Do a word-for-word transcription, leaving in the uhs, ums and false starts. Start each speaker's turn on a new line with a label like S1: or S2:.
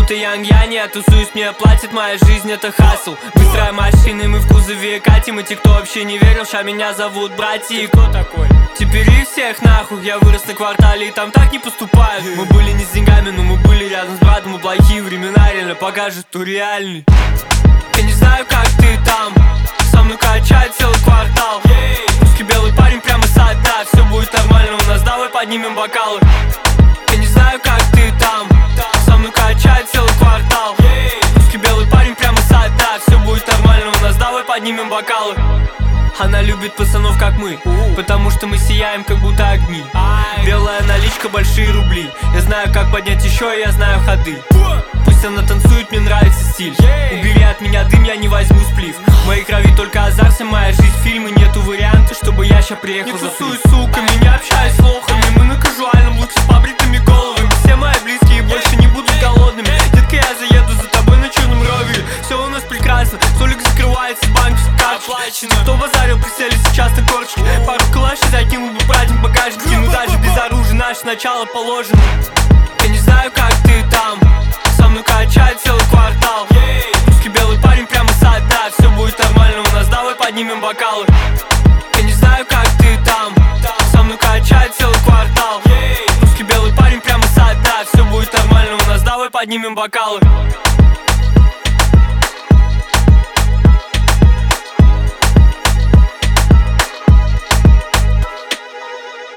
S1: будто Янг я не тусуюсь, мне платит моя жизнь, это хасл. Быстрая машина, мы в кузове катим, и те, кто вообще не верил, ща меня зовут братья. И кто такой? Теперь и всех нахуй, я вырос на квартале, и там так не поступают. Мы были не с деньгами, но мы были рядом с братом, и плохие времена реально покажут, кто реальный. Я не знаю, как ты там, со мной качает целый квартал. Русский белый парень прямо со дна, все будет нормально у нас, давай поднимем бокалы. Я не знаю, как ты там, со мной качает целый квартал. Русский белый парень прямо со дна, все будет нормально у нас, давай поднимем бокалы. Она любит пацанов, как мы, потому что мы сияем, как будто огни. Белая наличка, большие рубли. Я знаю, как поднять еще, и я знаю ходы. Пусть она танцует, мне нравится стиль. Убери от меня дым, я не возьму сплив. В моей крови только азарт, вся моя жизнь фильм. И нету варианта, чтобы я ща приехал за фри. Не тусуй с суками, не общаюсь с лохами. Мы на кажуальном лучше с побритыми головами. Все мои близкие больше не будут голодными. Детка, я заеду за тобой на черном ровере. Все у нас прекрасно, столик закрывается, банковский карт оплачено. Кто базарил, присели сейчас на корчики. Пару калашей закинул бы праздник багажники. Ну даже без оружия наше начало положено. Я не знаю, как ты там, со мной качает целый квартал. Русский белый парень прямо со дна, все будет нормально у нас, давай поднимем бокалы. Я не знаю, как ты там, со мной качает целый квартал. Русский белый парень прямо со дна, все будет нормально у нас, давай поднимем бокалы.